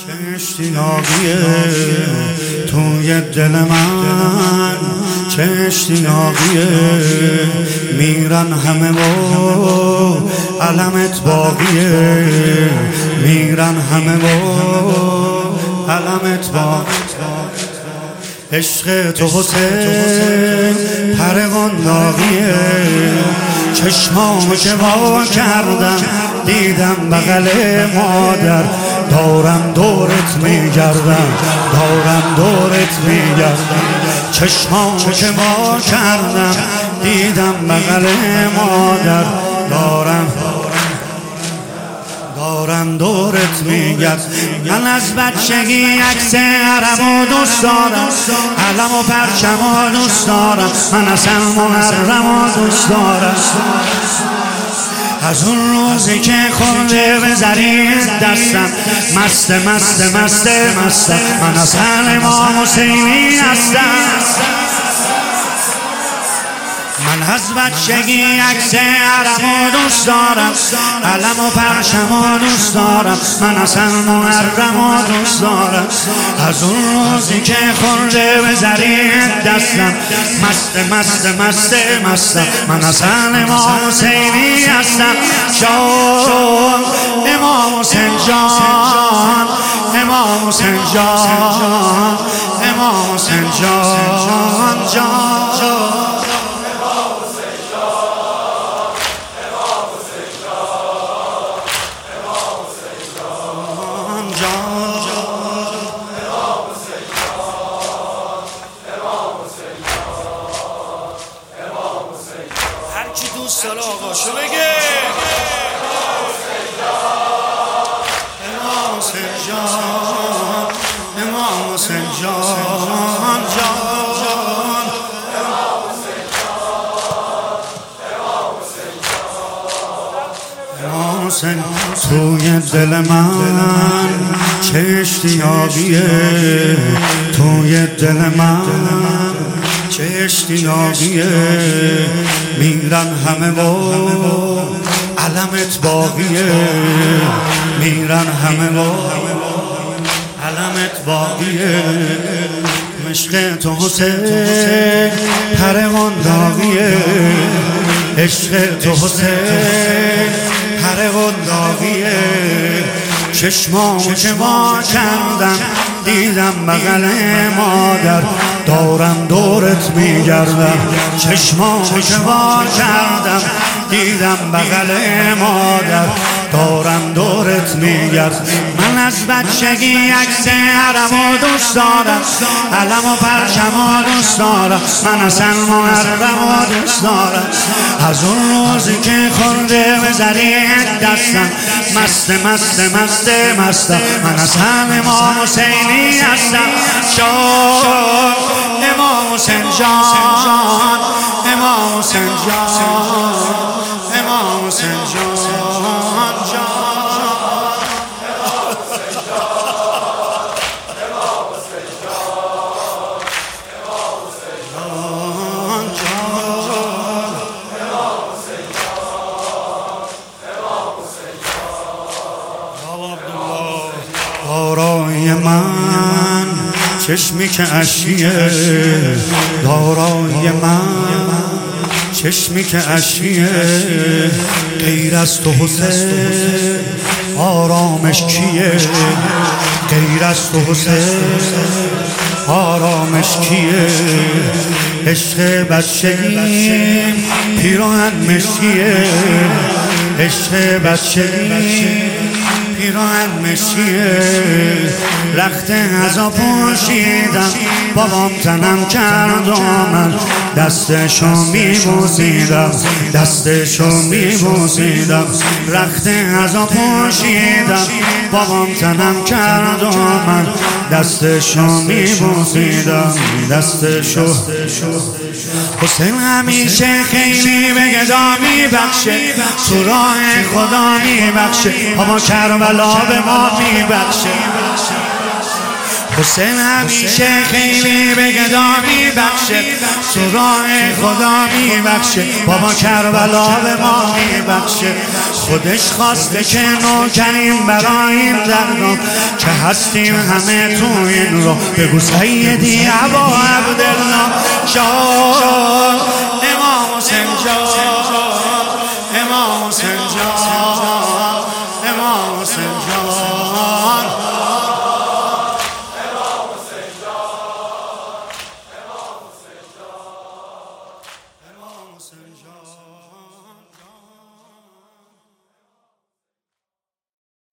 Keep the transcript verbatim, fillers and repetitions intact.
چه اشتیاقیه توی دل من، چه اشتیاقیه میرن همه و علمت باقیه، میرن همه و علمت باقیه. عشق تو حسین پرگان داغیه، چشمامو که وا کردم دیدم بغل مادر، دارم دورت میگردم، دارم دورت میگردم. چشمامو که وا کردم دیدم بغل مادر، دارم دارم دورت میگرد. من از بچگی عکس حرمو دوست دارم، علم و پرچمو دوست دارم، من اصلا محرمو دوست دارم. از اون روزی که خورده به زرین دستم، مست مست مست مستم، من اصلا امام حسینی هستم. من از بچگی عکس حرمو دوست دارم، علم و پرچمو دوست دارم، من اصلا محرمو دوست دارم. از اون روزی که خورده به زرین دستم، مست مست مست مستم، من اصلا امام حسینی هستم. جان امام حسین جان، امام حسین جان، امام حسین جان جان. هرکی دوست داره آقاشو بگه. امام حسین جان، امام حسین جان جان، امام حسین توی دل من چه اشتیاقیه، توی دل من چه اشتیاقیه میرن همه و علمت باقیه، میرن همه و علمت باقیه. عشق تو حسین پرگان داغیه، عشق تو حسین پرگان داغیه. چشمامو که وا کردم دیدم بغل مادر، دارم دورت میگردم. چشمامو که وا کردم دیدم بغل مادر، دارم دورت میگرد. من از بچگی عکس حرمو دوست دارم، علم و پرچمو دوست دارم، من اصلا محرمو دوست دارم. از اون روزی که خورده به زرین دستم، مست مست مست مستم، من اصلا امام حسینی هستم. جان امام حسین جان، امام حسین جان، امام حسین جان جان. دارای من چشمی که اشکیه، دارای من چشمی که اشکیه، غیر از تو حسین آرامش کیه، غیر از تو حسین آرامش کیه. عشق بچگی پیراهن مشکیه، عشق بچگی پیراهن مشکیه. رخت ازا پوشیدم بابام تنم کرد و من دستشو میبوسیدم، دستشو میبوسیدم. رخت ازا پوشیدم بابام تنم کرد و من دستشو میبوسیدم، دستشو. حسین همیشه خیلی به گدا میبخشه، تو راه خدا میبخشه، اما کربلا به ما میبخشه. حسین همیشه خیلی به گدا میبخشه، تو راه خدا میبخشه، بابا کربلا به ما میبخشه. خودش خواسته که نوکریم برای این دردم که هستیم همه تو این رو. بگو سیدی ابا عبدالله جان، امام حسین جان، امام حسین جان، امام حسین جان.